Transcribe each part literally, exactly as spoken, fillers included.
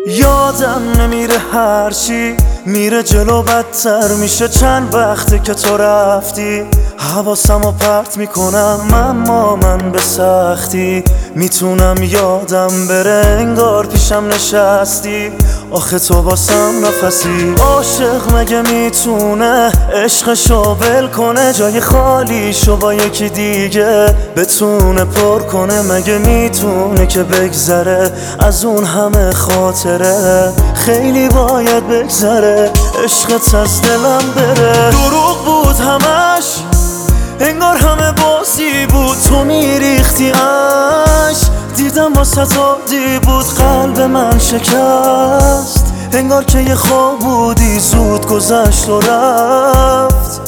یادم نمیره هرچی میره جلو بدتر میشه. چند وقته که تو رفتی حواسمو پرت میکنم، اما من به سختی میتونم یادم بره انگار پیشم نشستی. آخه تو واسم نفسی. عاشق مگه میتونه عشقشو ول کنه، جای خالیشو با یکی دیگه بتونه پر کنه؟ مگه میتونه که بگذره از اون همه خاطره؟ خیلی باید بگذره عشقت از دلم بره. دروغ بود همش، انگار همه بازی بود، تو میریختی اش. دیدم واسه عادی بود، قلب من شکست، انگار که یه خواب بودی زود گذشت و رفت.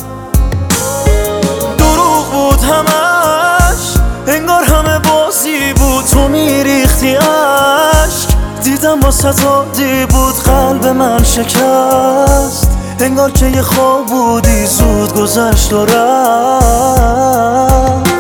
دروغ بود همش، انگار همه بازی بود، تو میریختی اشک. دیدم واسه عادی بود، قلب من شکست، انگار که یه خواب بودی زود گذشت و رفت.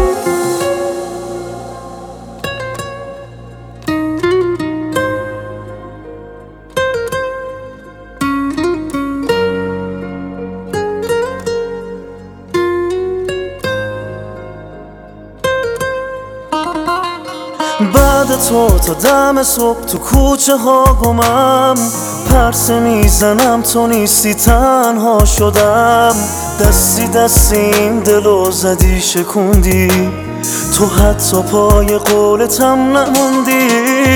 بعد تو تا دم صبح تو کوچه ها گمم، پرسه میزنم تو نیستی تنها شدم. دستی دستی این دلو زدی شکوندی، تو حتی پای قولتم نموندی.